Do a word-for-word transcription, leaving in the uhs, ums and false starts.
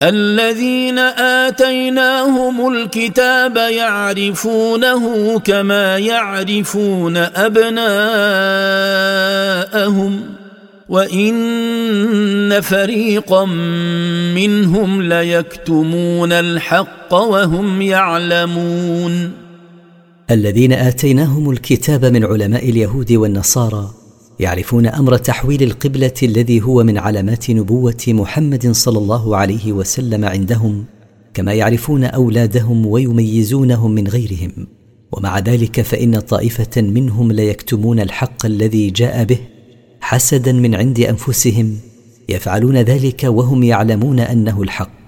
الذين آتيناهم الكتاب يعرفونه كما يعرفون أبناءهم وإن فريقا منهم ليكتمون الحق وهم يعلمون. الذين آتيناهم الكتاب من علماء اليهود والنصارى يعرفون أمر تحويل القبلة الذي هو من علامات نبوة محمد صلى الله عليه وسلم عندهم كما يعرفون أولادهم ويميزونهم من غيرهم، ومع ذلك فإن طائفة منهم ليكتمون الحق الذي جاء به حسدا من عند أنفسهم، يفعلون ذلك وهم يعلمون أنه الحق.